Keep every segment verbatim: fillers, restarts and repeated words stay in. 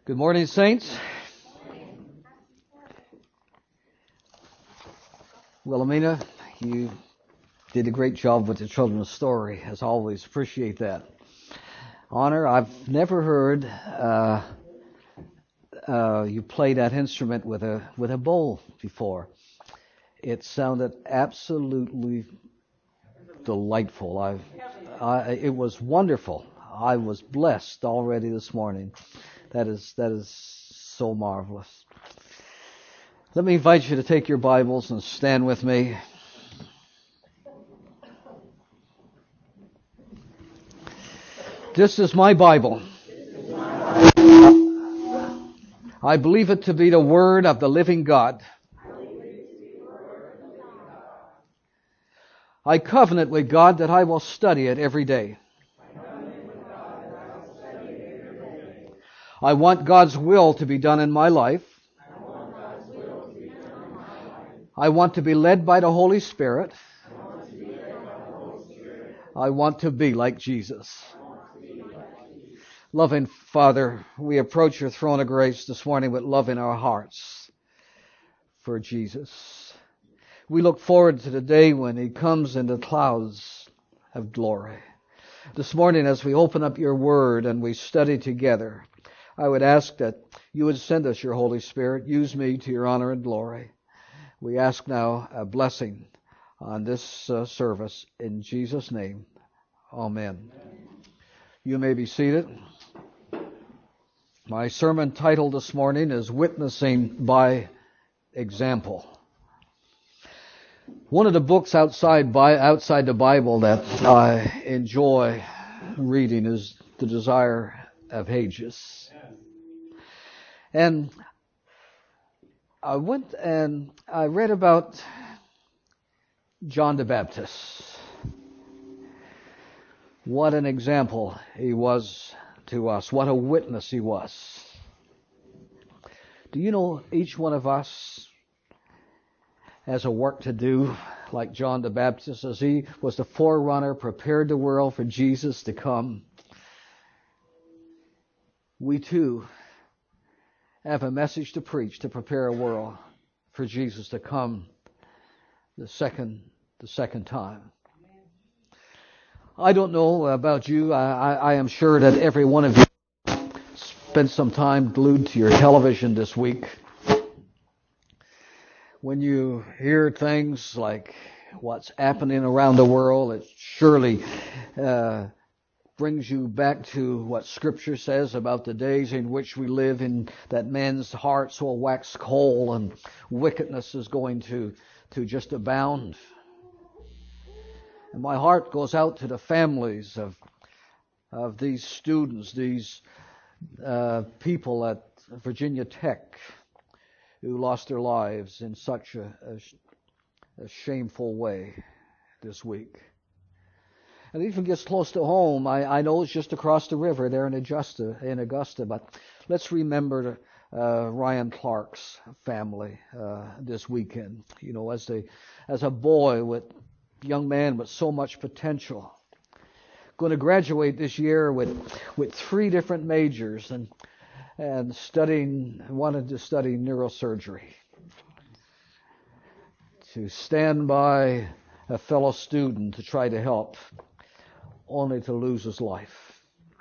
Good morning, saints. Wilhelmina, you did a great job with the children's story. As always, appreciate that. Honor, I've never heard uh, uh, you play that instrument with a with a bowl before. It sounded absolutely delightful. I, I, it was wonderful. I was blessed already this morning. That is that is so marvelous. Let me invite you to take your Bibles and stand with me. This is my Bible. I believe it to be the Word of the living God. I covenant with God that I will study it every day. I want God's will to be done in my life. I want to be led by the Holy Spirit. I want to be like Jesus. Loving Father, we approach your throne of grace this morning with love in our hearts for Jesus. We look forward to the day when He comes in the clouds of glory. This morning, as we open up your Word and we study together, I would ask that you would send us your Holy Spirit. Use me to your honor and glory. We ask now a blessing on this uh, service in Jesus' name. Amen. You may be seated. My sermon title this morning is Witnessing by Example. One of the books outside by outside the Bible that I enjoy reading is The Desire of Ages. And I went and I read about John the Baptist. What an example he was to us. What a witness he was. Do you know each one of us has a work to do like John the Baptist, as he was the forerunner, prepared the world for Jesus to come? We too have a message to preach to prepare a world for Jesus to come the second the second time. I don't know about you. I, I am sure that every one of you spent some time glued to your television this week. When you hear things like what's happening around the world, it surely uh, brings you back to what Scripture says about the days in which we live, in that men's hearts will wax cold and wickedness is going to, to just abound. And my heart goes out to the families of of these students, these uh, people at Virginia Tech who lost their lives in such a, a, a shameful way this week. And it even gets close to home. I, I know it's just across the river there in Augusta, in Augusta, but let's remember uh, Ryan Clark's family uh, this weekend. You know, as they, as a boy with young man with so much potential, going to graduate this year with with three different majors and and studying wanted to study neurosurgery, to stand by a fellow student to try to help, only to lose his life.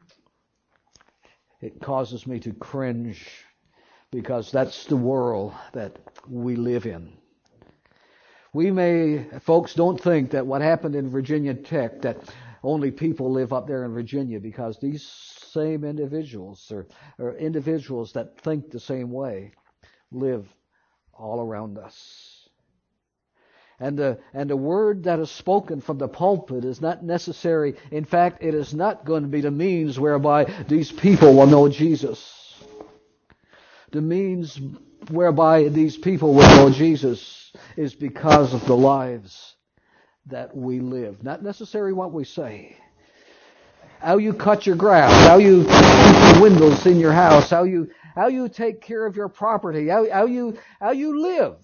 It causes me to cringe, because that's the world that we live in. We may, folks, don't think that what happened in Virginia Tech, that only people live up there in Virginia, because these same individuals or, or individuals that think the same way live all around us. And the, and the word that is spoken from the pulpit is not necessary. In fact, it is not going to be the means whereby these people will know Jesus. The means whereby these people will know Jesus is because of the lives that we live. Not necessarily what we say. How you cut your grass, how you keep the windows in your house, how you how you take care of your property, how, how you how you live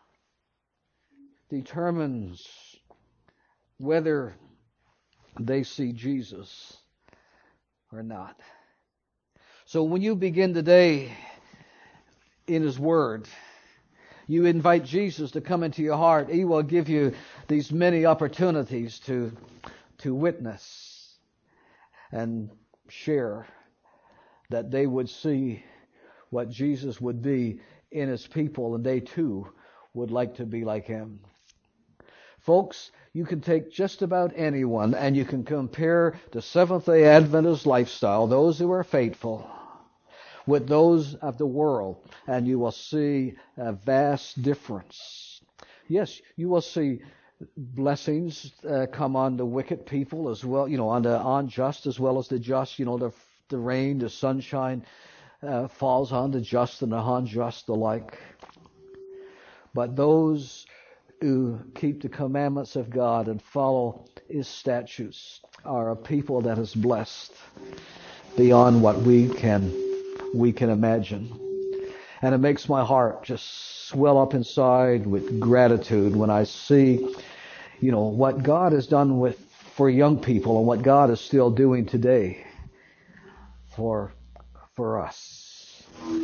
determines whether they see Jesus or not. So when you begin today in His Word, you invite Jesus to come into your heart. He will give you these many opportunities to, to witness and share, that they would see what Jesus would be in His people, and they too would like to be like Him. Folks, you can take just about anyone and you can compare the Seventh-day Adventist lifestyle, those who are faithful, with those of the world, and you will see a vast difference. Yes, you will see blessings uh, come on the wicked people as well, you know, on the unjust as well as the just. You know, the, the rain, the sunshine uh, falls on the just and the unjust alike. But those who keep the commandments of God and follow His statutes are a people that is blessed beyond what we can we can imagine. And it makes my heart just swell up inside with gratitude when I see, you know, what God has done with for young people and what God is still doing today for for us.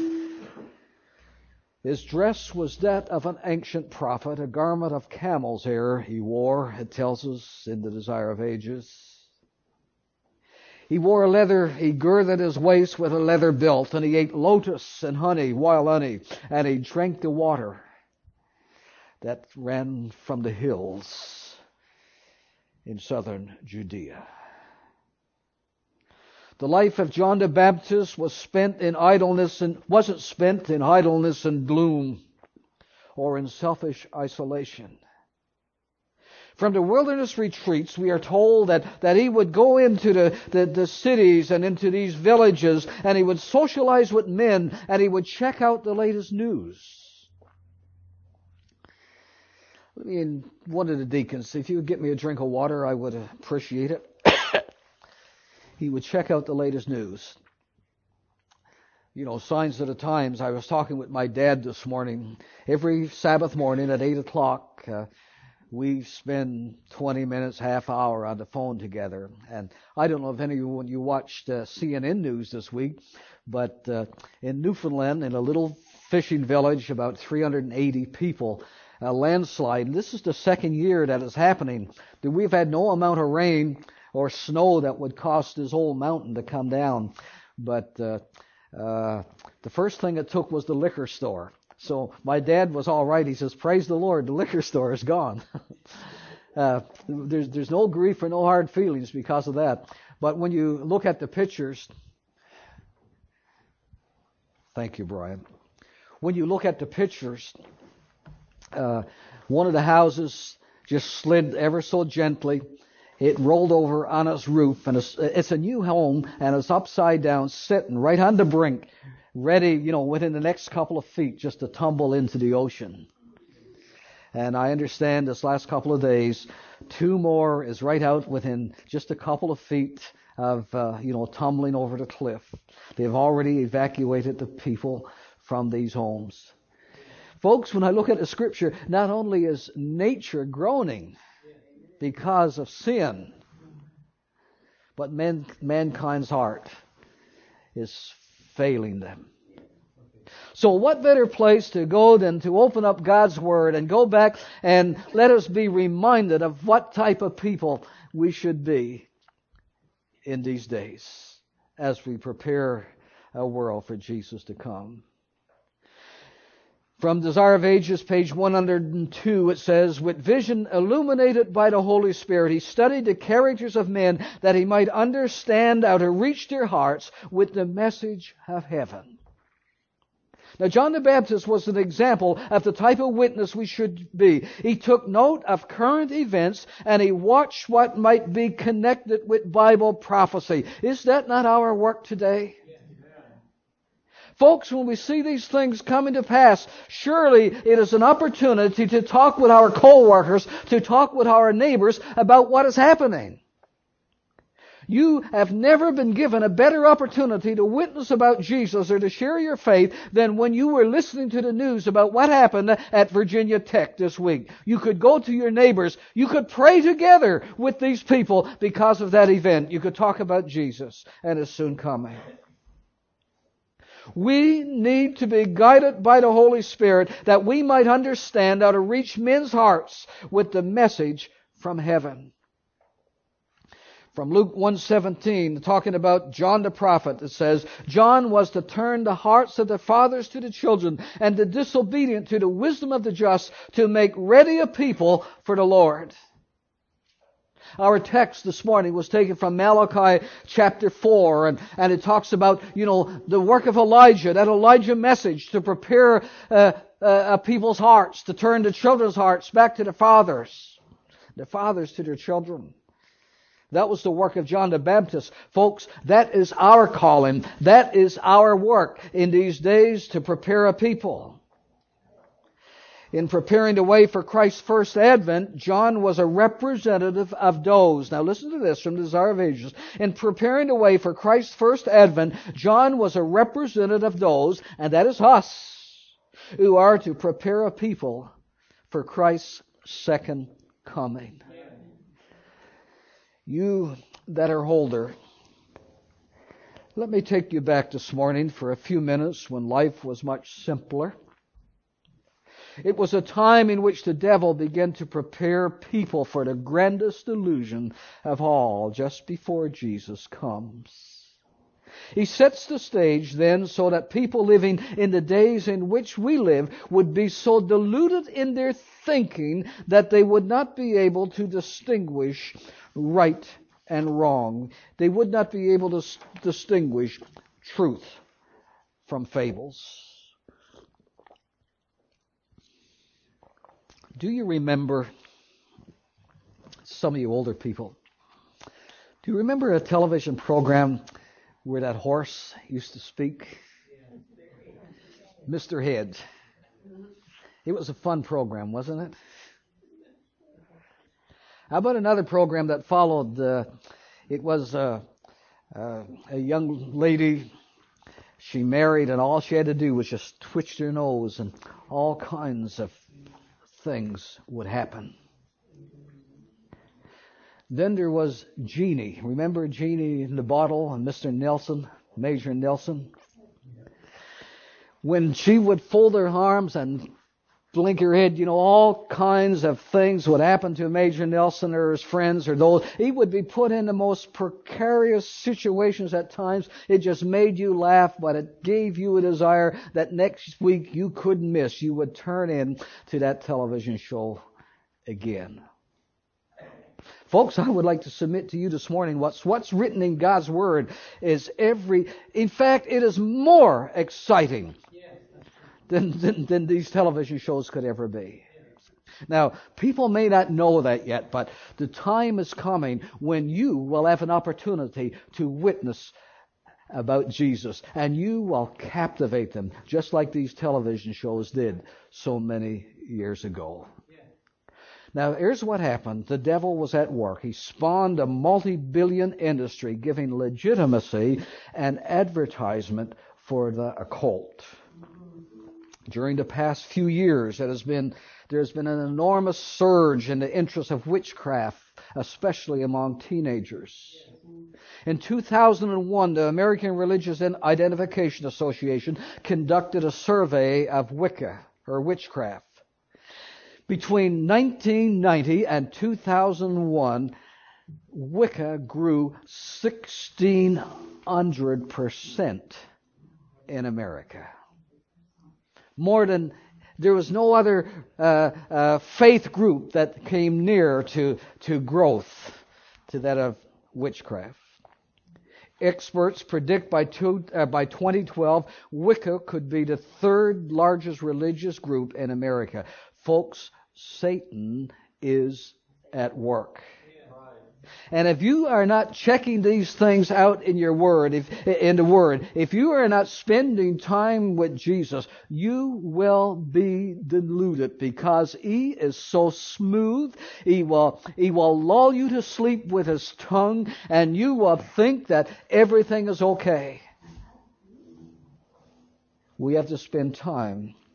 His dress was that of an ancient prophet, a garment of camel's hair he wore, it tells us in the Desire of Ages. He wore a leather, he girded his waist with a leather belt, and he ate lotus and honey, wild honey, and he drank the water that ran from the hills in southern Judea. The life of John the Baptist was spent in idleness and wasn't spent in idleness and gloom or in selfish isolation. From the wilderness retreats, we are told that, that he would go into the, the, the cities and into these villages, and he would socialize with men, and he would check out the latest news. I mean, one of the deacons, if you would get me a drink of water, I would appreciate it. He would check out the latest news. You know, signs of the times. I was talking with my dad this morning. Every Sabbath morning at eight o'clock, uh, we spend twenty minutes, half hour on the phone together. And I don't know if any of you, you watched uh, C N N News this week, but uh, in Newfoundland, in a little fishing village, about three hundred eighty people, a landslide. And this is the second year that is happening. That we've had no amount of rain or snow that would cause this whole mountain to come down. But uh, uh, the first thing it took was the liquor store. So my dad was all right. He says, praise the Lord, the liquor store is gone. uh, there's, there's no grief or no hard feelings because of that. But when you look at the pictures, thank you, Brian. When you look at the pictures, uh, one of the houses just slid ever so gently. It rolled over on its roof, and it's, it's a new home, and it's upside down, sitting right on the brink, ready, you know, within the next couple of feet just to tumble into the ocean. And I understand this last couple of days, two more is right out within just a couple of feet of, uh, you know, tumbling over the cliff. They've already evacuated the people from these homes. Folks, when I look at the Scripture, not only is nature groaning because of sin, but man, mankind's heart is failing them. So what better place to go than to open up God's Word and go back and let us be reminded of what type of people we should be in these days as we prepare a world for Jesus to come. From Desire of Ages, page one hundred two, it says, with vision illuminated by the Holy Spirit, he studied the characters of men that he might understand how to reach their hearts with the message of heaven. Now, John the Baptist was an example of the type of witness we should be. He took note of current events and he watched what might be connected with Bible prophecy. Is that not our work today? Folks, when we see these things coming to pass, surely it is an opportunity to talk with our co-workers, to talk with our neighbors about what is happening. You have never been given a better opportunity to witness about Jesus or to share your faith than when you were listening to the news about what happened at Virginia Tech this week. You could go to your neighbors. You could pray together with these people because of that event. You could talk about Jesus and His soon coming. We need to be guided by the Holy Spirit that we might understand how to reach men's hearts with the message from heaven. From Luke one seventeen, talking about John the prophet, it says, John was to turn the hearts of the fathers to the children, and the disobedient to the wisdom of the just, to make ready a people for the Lord. Our text this morning was taken from Malachi chapter four, and, and it talks about, you know, the work of Elijah, that Elijah message to prepare uh, uh, a people's hearts, to turn the children's hearts back to the fathers, the fathers to their children. That was the work of John the Baptist. Folks, that is our calling. That is our work in these days, to prepare a people. In preparing the way for Christ's first advent, John was a representative of those. Now listen to this from the Desire of Ages. In preparing the way for Christ's first advent, John was a representative of those, and that is us, who are to prepare a people for Christ's second coming. You that are older, let me take you back this morning for a few minutes when life was much simpler. It was a time in which the devil began to prepare people for the grandest illusion of all just before Jesus comes. He sets the stage then so that people living in the days in which we live would be so deluded in their thinking that they would not be able to distinguish right and wrong. They would not be able to s- distinguish truth from fables. Do you remember, some of you older people, do you remember a television program where that horse used to speak? Mister Head. It was a fun program, wasn't it? How about another program that followed? Uh, it was uh, uh, a young lady. She married, and all she had to do was just twitch her nose, and all kinds of things would happen. Then there was Jeannie. Remember Jeannie in the bottle and Mister Nelson, Major Nelson? When she would fold her arms and blink her head, you know, all kinds of things would happen to Major Nelson or his friends or those. He would be put in the most precarious situations at times. It just made you laugh, but it gave you a desire that next week you couldn't miss. You would turn in to that television show again. Folks, I would like to submit to you this morning what's what's written in God's Word is every, in fact, it is more exciting Than, than, than these television shows could ever be. Now, people may not know that yet, but the time is coming when you will have an opportunity to witness about Jesus, and you will captivate them, just like these television shows did so many years ago. Now, here's what happened. The devil was at work. He spawned a multi-billion industry giving legitimacy and advertisement for the occult. During the past few years, it has been, there's been an enormous surge in the interest of witchcraft, especially among teenagers. In two thousand one, the American Religious Identification Association conducted a survey of Wicca, or witchcraft. Between nineteen ninety and two thousand one, Wicca grew sixteen hundred percent in America. More than, there was no other uh, uh, faith group that came near to, to growth to that of witchcraft. Experts predict by, two, uh, by twenty twelve, Wicca could be the third largest religious group in America. Folks, Satan is at work. And if you are not checking these things out in your word, if, in the Word, if you are not spending time with Jesus, you will be deluded because He is so smooth. He will, He will lull you to sleep with His tongue, and you will think that everything is okay. We have to spend time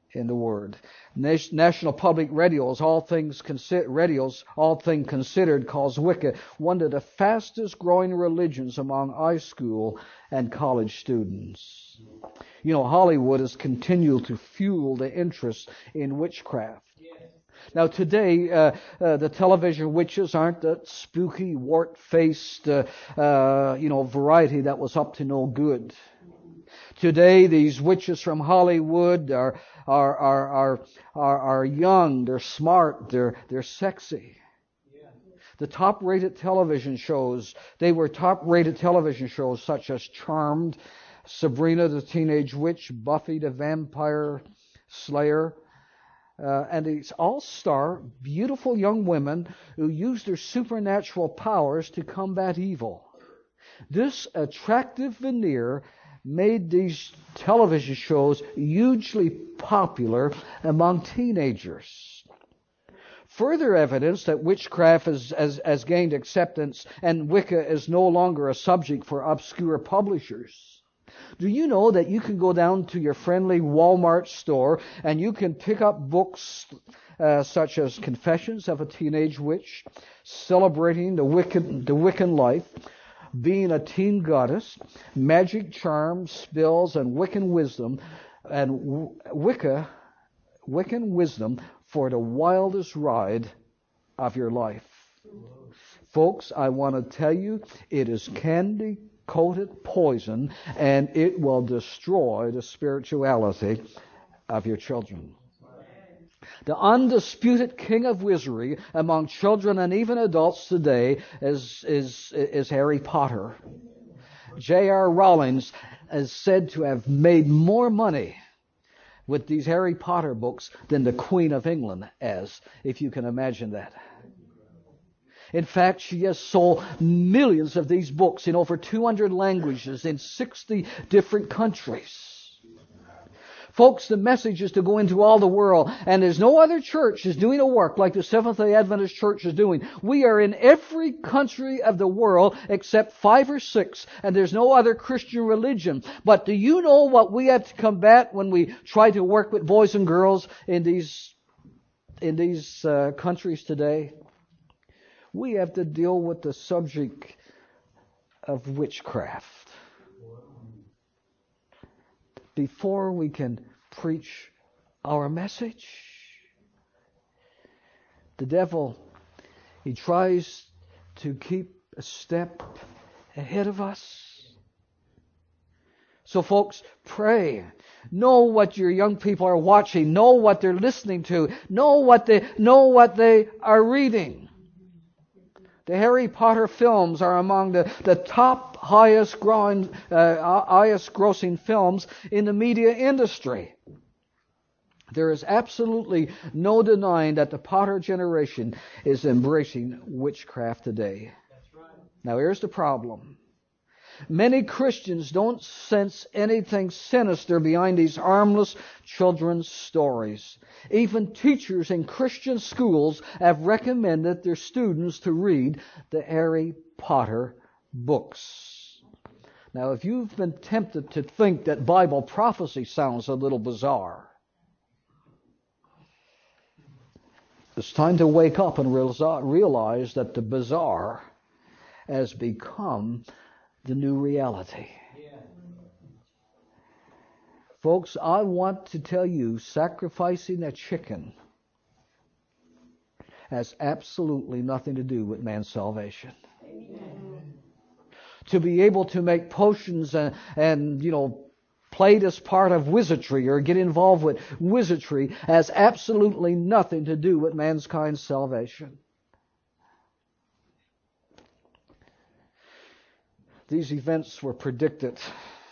in the Word. National Public Radios, all things consider, radios, all things considered, calls Wicca one of the fastest growing religions among high school and college students. You know, Hollywood has continued to fuel the interest in witchcraft. Now today, uh, uh, the television witches aren't that spooky, wart-faced, uh, uh, you know, variety that was up to no good. Today, these witches from Hollywood are are are are are, are young, they're smart, they're they're sexy. The top-rated television shows, they were top-rated television shows such as Charmed, Sabrina the Teenage Witch, Buffy the Vampire Slayer, uh, and these all-star, beautiful young women who use their supernatural powers to combat evil. This attractive veneer made these television shows hugely popular among teenagers. Further evidence that witchcraft has, has, has gained acceptance and Wicca is no longer a subject for obscure publishers. Do you know that you can go down to your friendly Walmart store and you can pick up books uh, such as Confessions of a Teenage Witch, Celebrating the Wiccan, the Wiccan Life, Being a Teen Goddess, Magic Charms, Spells, and Wiccan Wisdom, and Wicca, Wiccan Wisdom for the wildest ride of your life. Folks, I want to tell you, it is candy-coated poison, and it will destroy the spirituality of your children. The undisputed king of wizardry among children and even adults today is, is, is Harry Potter. J R Rowling is said to have made more money with these Harry Potter books than the Queen of England has, if you can imagine that. In fact, she has sold millions of these books in over two hundred languages in sixty different countries. Folks, the message is to go into all the world, and there's no other church is doing a work like the Seventh-day Adventist Church is doing. We are in every country of the world except five or six, and there's no other Christian religion. But do you know what we have to combat when we try to work with boys and girls in these in these uh, countries today? We have to deal with the subject of witchcraft. Before we can preach our message, the devil, he tries to keep a step ahead of us. So folks, pray. Know what your young people are watching. Know what they're listening to. Know what they, know what they are reading. The Harry Potter films are among the, the top highest growing, uh, highest grossing films in the media industry. There is absolutely no denying that the Potter generation is embracing witchcraft today. That's right. Now here's the problem. Many Christians don't sense anything sinister behind these harmless children's stories. Even teachers in Christian schools have recommended their students to read the Harry Potter books. Now, if you've been tempted to think that Bible prophecy sounds a little bizarre, it's time to wake up and realize that the bizarre has become the new reality. Yeah. Folks, I want to tell you, sacrificing a chicken has absolutely nothing to do with man's salvation. Amen. To be able to make potions and, and, you know, play this part of wizardry or get involved with wizardry has absolutely nothing to do with mankind's salvation. These events were predicted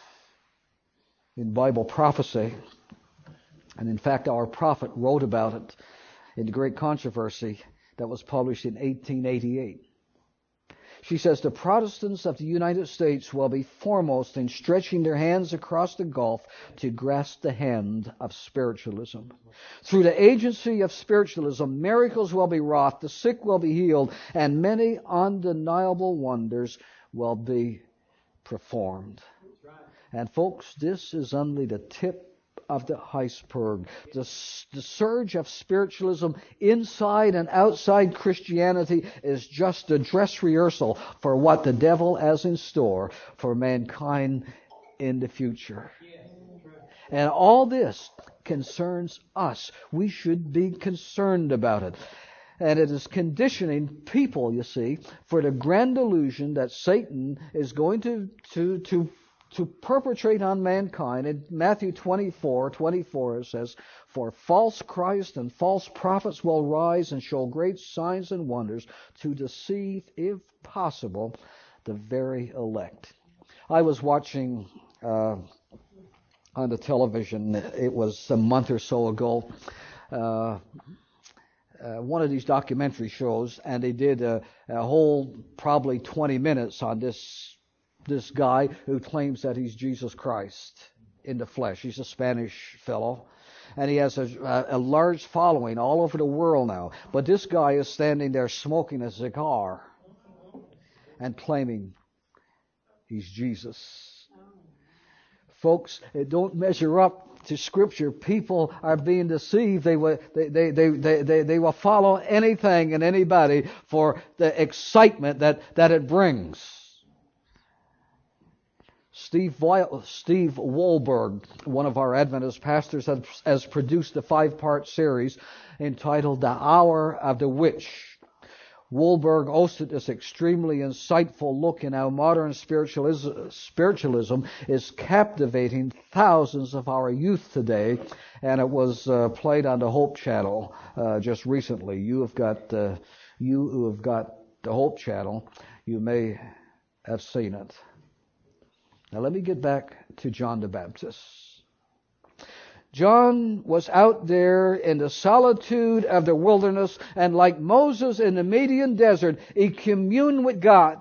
in Bible prophecy. And in fact, our prophet wrote about it in the Great Controversy that was published in eighteen eighty-eight. She says, the Protestants of the United States will be foremost in stretching their hands across the gulf to grasp the hand of spiritualism. Through the agency of spiritualism, miracles will be wrought, the sick will be healed, and many undeniable wonders will be performed. And folks, this is only the tip of the iceberg. The, the surge of spiritualism inside and outside Christianity is just a dress rehearsal for what the devil has in store for mankind in the future. And all this concerns us. We should be concerned about it. And it is conditioning people, you see, for the grand illusion that Satan is going to, to, to, to perpetrate on mankind. In Matthew twenty-four, twenty-four it says, "For false Christ and false prophets will rise and show great signs and wonders to deceive, if possible, the very elect." I was watching uh, on the television, it was a month or so ago, uh, Uh, one of these documentary shows, and they did a, a whole probably twenty minutes on this this guy who claims that he's Jesus Christ in the flesh. He's a Spanish fellow, and he has a, a large following all over the world now. But this guy is standing there smoking a cigar and claiming he's Jesus. Folks, it don't measure up to Scripture. People are being deceived. They will, they, they, they, they, they, they will follow anything and anybody for the excitement that, that it brings. Steve, Steve Wohlberg, one of our Adventist pastors, has, has produced a five-part series entitled The Hour of the Witch. Wohlberg hosted this extremely insightful look in how modern spiritualism, spiritualism is captivating thousands of our youth today, and it was uh, played on the Hope Channel uh, just recently. You have got, uh, you who have got the Hope Channel, you may have seen it. Now let me get back to John the Baptist. John was out there in the solitude of the wilderness, and like Moses in the Median desert, he communed with God.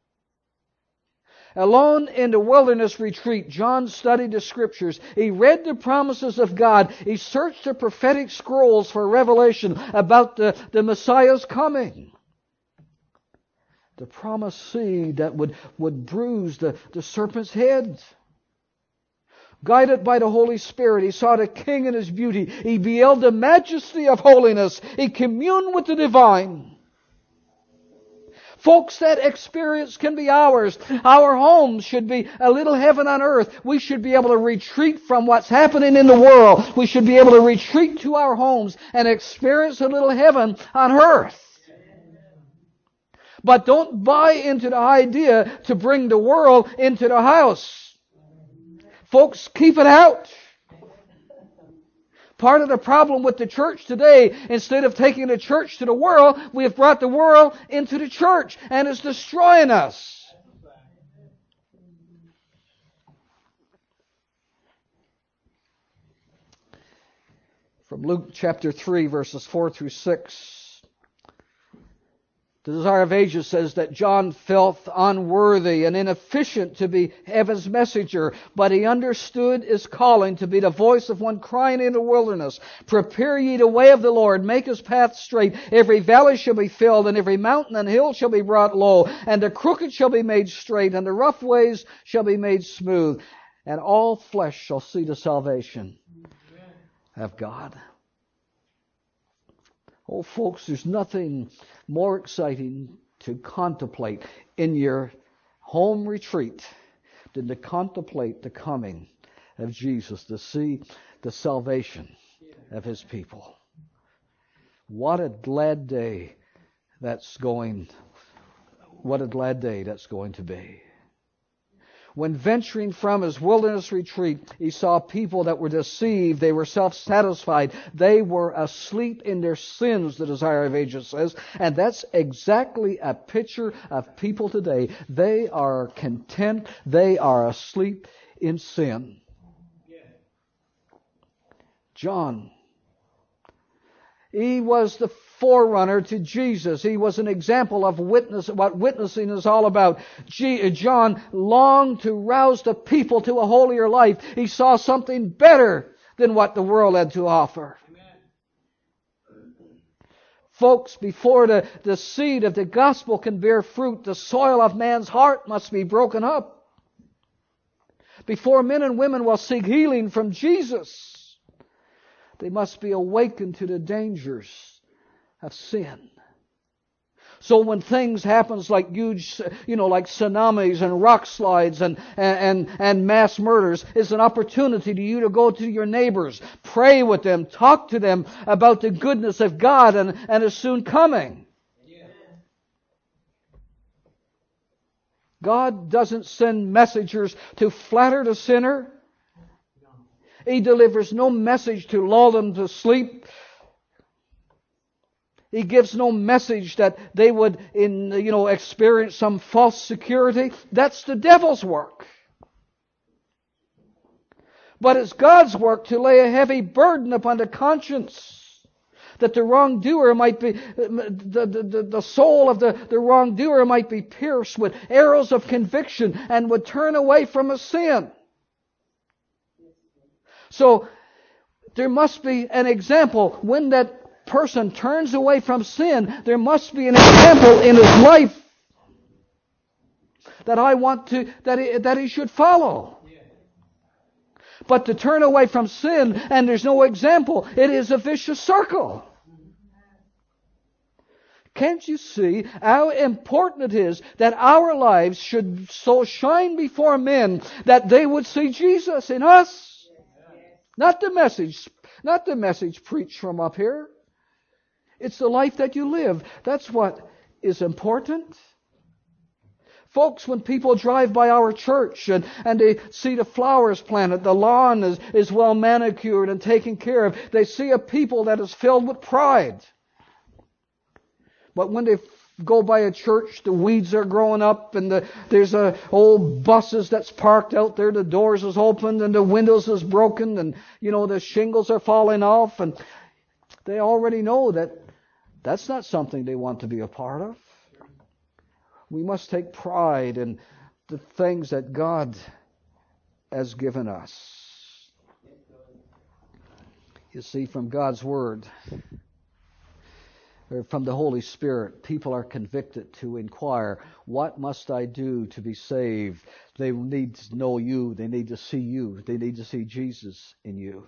Alone in the wilderness retreat, John studied the Scriptures. He read the promises of God. He searched the prophetic scrolls for revelation about the, the Messiah's coming. The promised seed that would, would bruise the, the serpent's head. Guided by the Holy Spirit, he saw the King in His beauty. He beheld the majesty of holiness. He communed with the divine. Folks, that experience can be ours. Our homes should be a little heaven on earth. We should be able to retreat from what's happening in the world. We should be able to retreat to our homes and experience a little heaven on earth. But don't buy into the idea to bring the world into the house. Folks, keep it out. Part of the problem with the church today, instead of taking the church to the world, we have brought the world into the church, and it's destroying us. From Luke chapter three, verses four through six. The Desire of Ages says that John felt unworthy and inefficient to be heaven's messenger, but he understood his calling to be the voice of one crying in the wilderness, "Prepare ye the way of the Lord, make His path straight. Every valley shall be filled, and every mountain and hill shall be brought low, and the crooked shall be made straight, and the rough ways shall be made smooth, and all flesh shall see the salvation of God." Oh, folks, there's nothing more exciting to contemplate in your home retreat than to contemplate the coming of Jesus, to see the salvation of His people. What a glad day that's going, what a glad day that's going to be. When venturing from his wilderness retreat, he saw people that were deceived. They were self-satisfied. They were asleep in their sins, the Desire of Ages says. And that's exactly a picture of people today. They are content. They are asleep in sin. John, he was the forerunner to Jesus. He was an example of witness, what witnessing is all about. John longed to rouse the people to a holier life. He saw something better than what the world had to offer. Amen. Folks, before the, the seed of the gospel can bear fruit, the soil of man's heart must be broken up. Before men and women will seek healing from Jesus, They must be awakened to the dangers of sin. So when things happens like huge, you know, like tsunamis and rock slides and, and, and mass murders, it's an opportunity to you to go to your neighbors, pray with them, talk to them about the goodness of God and, and His soon coming. God doesn't send messengers to flatter the sinner. He delivers no message to lull them to sleep. He gives no message that they would, in you know, experience some false security. That's the devil's work. But it's God's work to lay a heavy burden upon the conscience, that the wrongdoer might be, the, the, the soul of the, the wrongdoer might be pierced with arrows of conviction and would turn away from a sin. So, there must be an example. When that person turns away from sin, there must be an example in his life that I want to, that he, that he should follow. But to turn away from sin and there's no example, it is a vicious circle. Can't you see how important it is that our lives should so shine before men that they would see Jesus in us? Not the message, not the message preached from up here. It's the life that you live. That's what is important. Folks, when people drive by our church and, and they see the flowers planted, the lawn is, is well manicured and taken care of, they see a people that is filled with pride. But when they go by a church, the weeds are growing up and the, there's a old buses that's parked out there, the doors is opened and the windows is broken and, you know, the shingles are falling off, and they already know that that's not something they want to be a part of. We must take pride in the things that God has given us. You see, from God's Word, or from the Holy Spirit, people are convicted to inquire, what must I do to be saved? They need to know you. They need to see you. They need to see Jesus in you.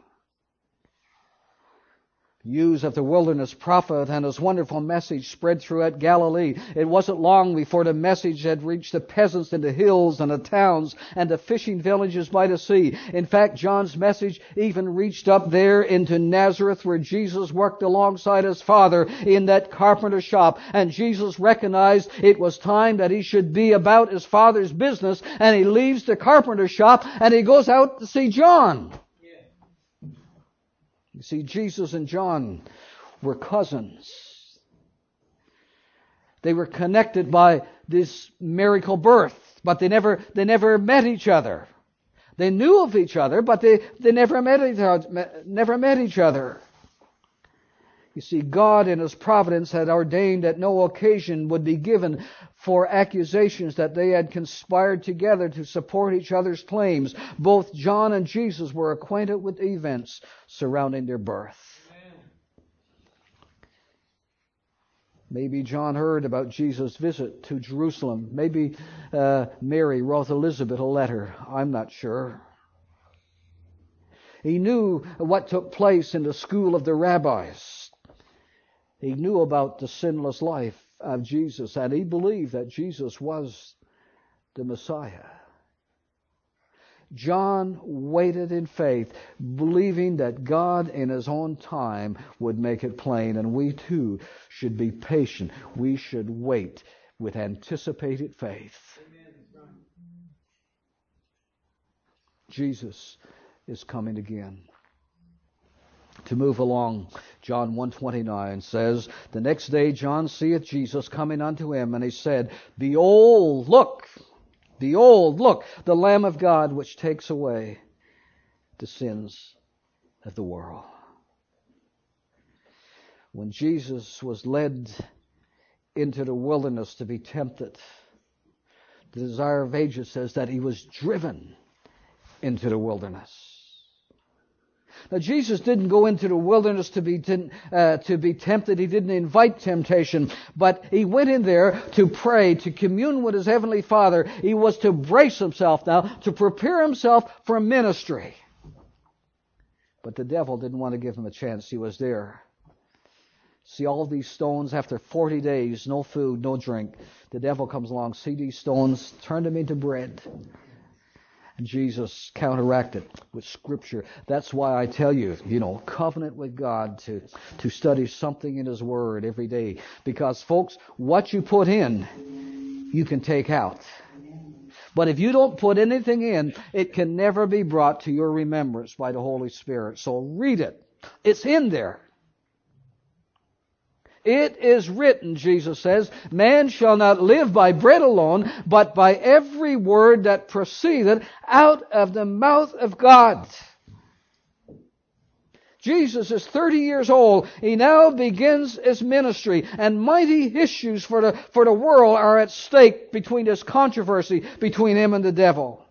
News of the wilderness prophet and his wonderful message spread throughout Galilee. It wasn't long before the message had reached the peasants in the hills and the towns and the fishing villages by the sea. In fact, John's message even reached up there into Nazareth, where Jesus worked alongside His Father in that carpenter shop. And Jesus recognized it was time that He should be about His Father's business, and He leaves the carpenter shop and He goes out to see John. You see, Jesus and John were cousins. They were connected by this miracle birth, but they never they never met each other. They knew of each other, but they, they never met each other, never met each other. You see, God in His providence had ordained that no occasion would be given for accusations that they had conspired together to support each other's claims. Both John and Jesus were acquainted with events surrounding their birth. Amen. Maybe John heard about Jesus' visit to Jerusalem. Maybe uh, Mary wrote Elizabeth a letter. I'm not sure. He knew what took place in the school of the rabbis. He knew about the sinless life of Jesus, and he believed that Jesus was the Messiah. John waited in faith, believing that God in His own time would make it plain, and we too should be patient. We should wait with anticipated faith. Amen. Jesus is coming again. To move along, John one twenty-nine says, the next day John seeth Jesus coming unto him, and he said, Behold, look, behold, look, the Lamb of God which takes away the sins of the world. When Jesus was led into the wilderness to be tempted, the Desire of Ages says that He was driven into the wilderness. Now, Jesus didn't go into the wilderness to be uh, to be tempted. He didn't invite temptation, but He went in there to pray, to commune with His Heavenly Father. He was to brace Himself now, to prepare Himself for ministry. But the devil didn't want to give him a chance. He was there. See all these stones after forty days, no food, no drink. The devil comes along, see these stones, turn them into bread. And Jesus counteracted with Scripture. That's why I tell you, you know, covenant with God, to, to study something in His Word every day. Because, folks, what you put in, you can take out. But if you don't put anything in, it can never be brought to your remembrance by the Holy Spirit. So read it. It's in there. It is written, Jesus says, man shall not live by bread alone, but by every word that proceedeth out of the mouth of God. Jesus is thirty years old. He now begins his ministry, and mighty issues for the, for the world are at stake between this controversy between him and the devil.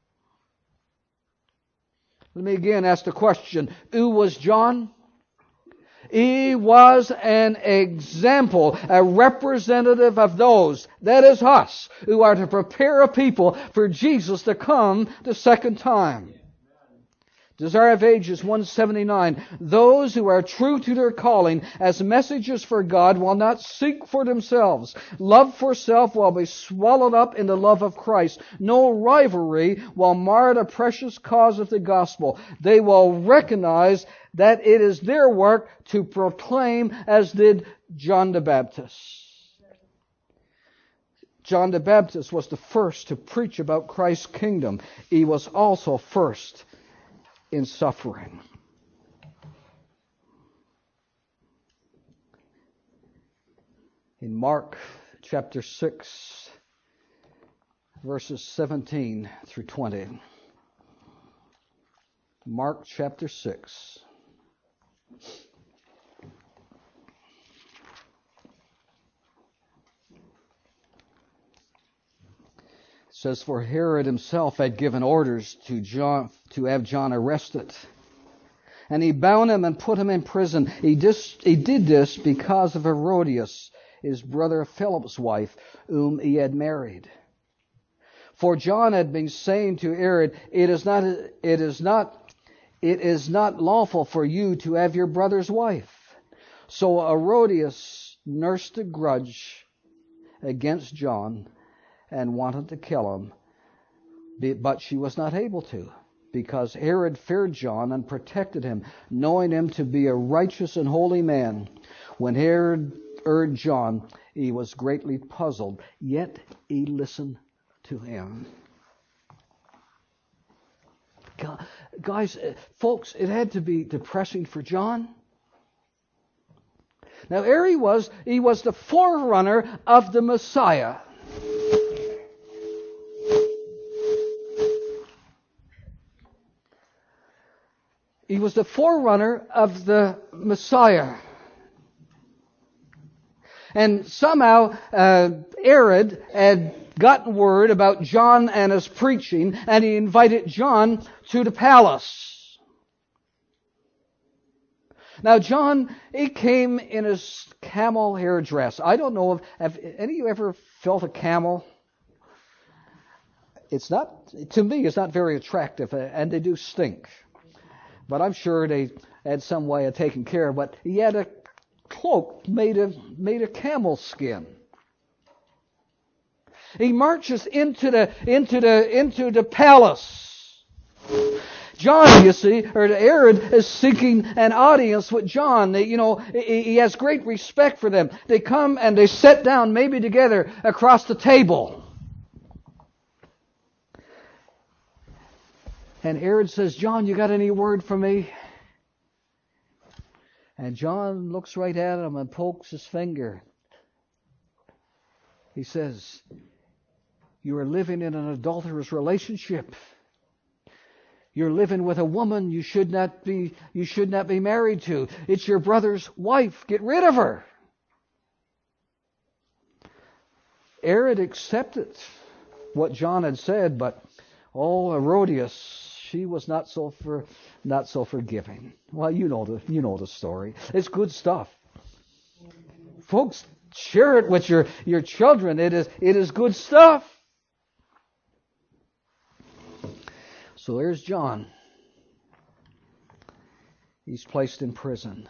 Let me again ask the question, who was John? He was an example, a representative of those, that is us, who are to prepare a people for Jesus to come the second time. Desire of Ages one seventy-nine. Those who are true to their calling as messengers for God will not seek for themselves. Love for self will be swallowed up in the love of Christ. No rivalry will mar the precious cause of the gospel. They will recognize that it is their work to proclaim, as did John the Baptist. John the Baptist was the first to preach about Christ's kingdom. He was also first in suffering. In Mark chapter six, verses seventeen through twenty. Mark chapter six. It says, for Herod himself had given orders to John to have John arrested. And he bound him and put him in prison. He, dis, he did this because of Herodias, his brother Philip's wife, whom he had married. For John had been saying to Herod, it is not, it is not, it is not lawful for you to have your brother's wife. So Herodias nursed a grudge against John and wanted to kill him, but she was not able to, because Herod feared John and protected him, knowing him to be a righteous and holy man. When Herod heard John, he was greatly puzzled, yet he listened to him. Guys, folks, it had to be depressing for John. Now, here he was, he was the forerunner of the Messiah. He was the forerunner of the Messiah. And somehow uh, Herod had gotten word about John and his preaching, and he invited John to the palace. Now John, he came in his camel hair dress. I don't know if have any of you ever felt a camel? It's not, to me, it's not very attractive, and they do stink. But I'm sure they had some way of taking care of it. But he had a cloak made of made of camel skin. He marches into the into the into the palace. John, you see, or Herod is seeking an audience with John. They, you know, he has great respect for them. They come and they sit down, maybe together across the table. And Herod says, John, you got any word for me? And John looks right at him and pokes his finger. He says, you are living in an adulterous relationship. You're living with a woman you should not be, you should not be married to. It's your brother's wife. Get rid of her. Herod accepted what John had said, but oh, Herodias, she was not so for not so forgiving. Well, you know the you know the story. It's good stuff. Folks, share it with your, your children. It is it is good stuff. So here's John. He's placed in prison.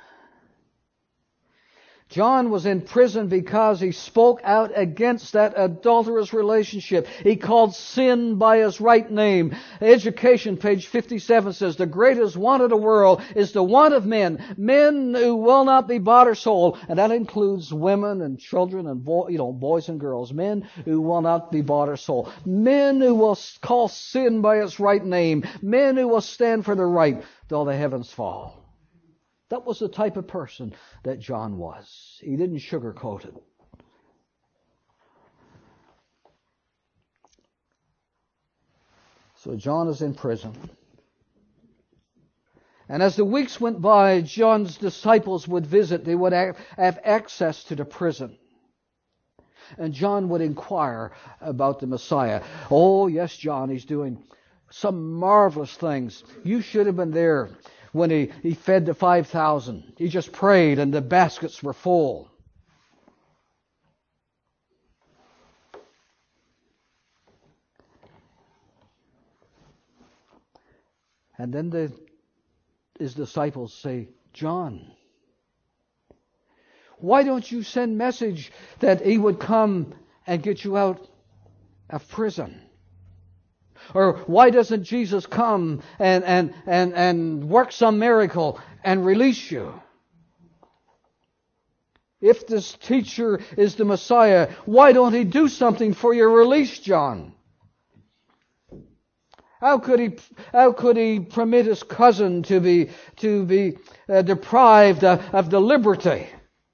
John was in prison because he spoke out against that adulterous relationship. He called sin by its right name. Education, page fifty-seven, says, the greatest want of the world is the want of men. Men who will not be bought or sold. And that includes women and children and boy, you know, boys and girls. Men who will not be bought or sold. Men who will call sin by its right name. Men who will stand for the right till the heavens fall. That was the type of person that John was. He didn't sugarcoat it. So John is in prison. And as the weeks went by, John's disciples would visit. They would have access to the prison. And John would inquire about the Messiah. Oh, yes, John, he's doing some marvelous things. You should have been there when he, he fed the five thousand. He just prayed and the baskets were full. And then the, his disciples say, John, why don't you send message that he would come and get you out of prison? Or why doesn't Jesus come and, and, and, and work some miracle and release you? If this teacher is the Messiah, why don't he do something for your release, John? How could he, how could he permit his cousin to be, to be uh, deprived of, of the liberty?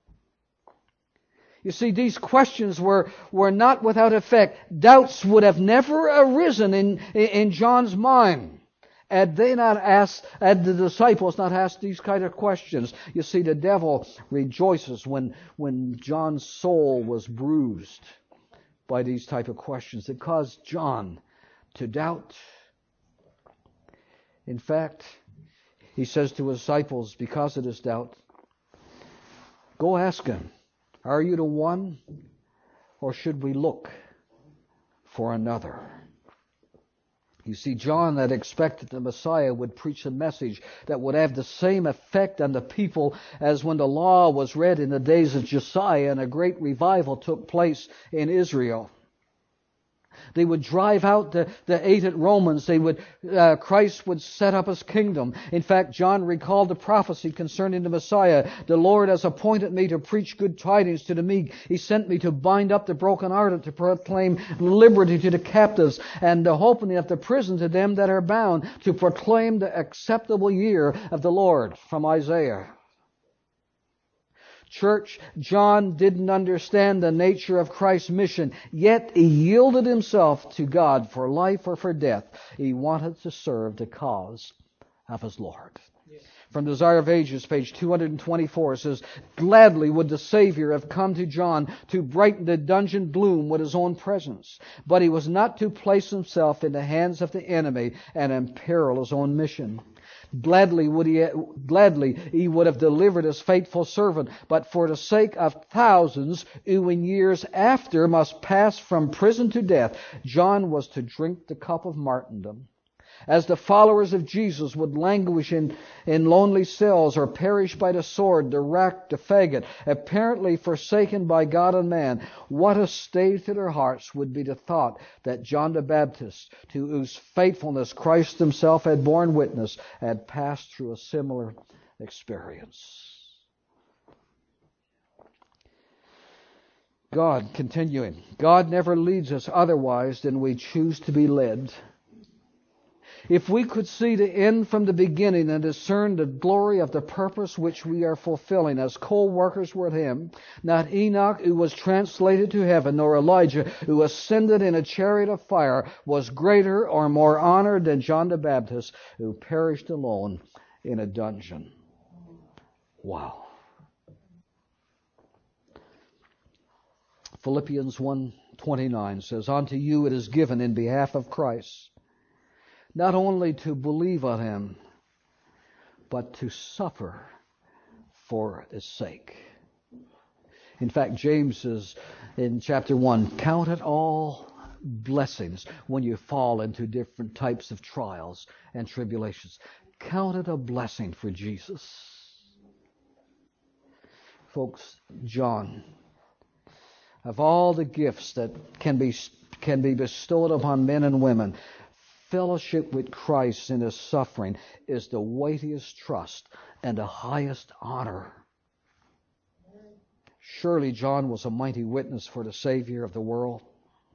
You see, these questions were, were not without effect. Doubts would have never arisen in, in, in John's mind had they not asked, had the disciples not asked these kind of questions. You see, the devil rejoices when, when John's soul was bruised by these type of questions. It caused John to doubt. In fact, he says to his disciples, because of this doubt, go ask him, are you the one, or should we look for another? You see, John had expected the Messiah would preach a message that would have the same effect on the people as when the law was read in the days of Josiah and a great revival took place in Israel. They would drive out the, the hated Romans. They would, uh, Christ would set up his kingdom. In fact, John recalled the prophecy concerning the Messiah. The Lord has appointed me to preach good tidings to the meek. He sent me to bind up the brokenhearted, to proclaim liberty to the captives, and the opening of the prison to them that are bound, to proclaim the acceptable year of the Lord, from Isaiah. Church, John didn't understand the nature of Christ's mission, yet he yielded himself to God for life or for death. He wanted to serve the cause of his Lord. Yes. From Desire of Ages, page two hundred twenty-four, it says, gladly would the Savior have come to John to brighten the dungeon gloom with his own presence. But he was not to place himself in the hands of the enemy and imperil his own mission. Gladly would he, gladly he would have delivered his faithful servant, but for the sake of thousands who in years after must pass from prison to death, John was to drink the cup of martyrdom. As the followers of Jesus would languish in, in lonely cells or perish by the sword, the rack, the faggot, apparently forsaken by God and man, what a stay to their hearts would be the thought that John the Baptist, to whose faithfulness Christ himself had borne witness, had passed through a similar experience. God, continuing, God never leads us otherwise than we choose to be led. If we could see the end from the beginning and discern the glory of the purpose which we are fulfilling as co-workers with Him, not Enoch, who was translated to heaven, nor Elijah, who ascended in a chariot of fire, was greater or more honored than John the Baptist, who perished alone in a dungeon. Wow. Philippians one twenty-nine says, unto you it is given in behalf of Christ, not only to believe on Him, but to suffer for His sake. In fact, James says in chapter one, count it all blessings when you fall into different types of trials and tribulations. Count it a blessing for Jesus. Folks, John, of all the gifts that can be can be bestowed upon men and women, fellowship with Christ in His suffering is the weightiest trust and the highest honor. Surely John was a mighty witness for the Savior of the world.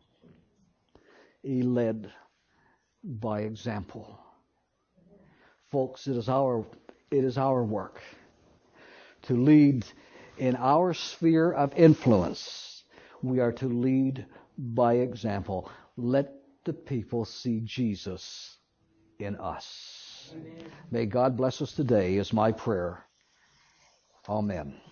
He led by example. Folks, it is our it is our work to lead in our sphere of influence. We are to lead by example. Let the people see Jesus in us. Amen. May God bless us today is my prayer. Amen.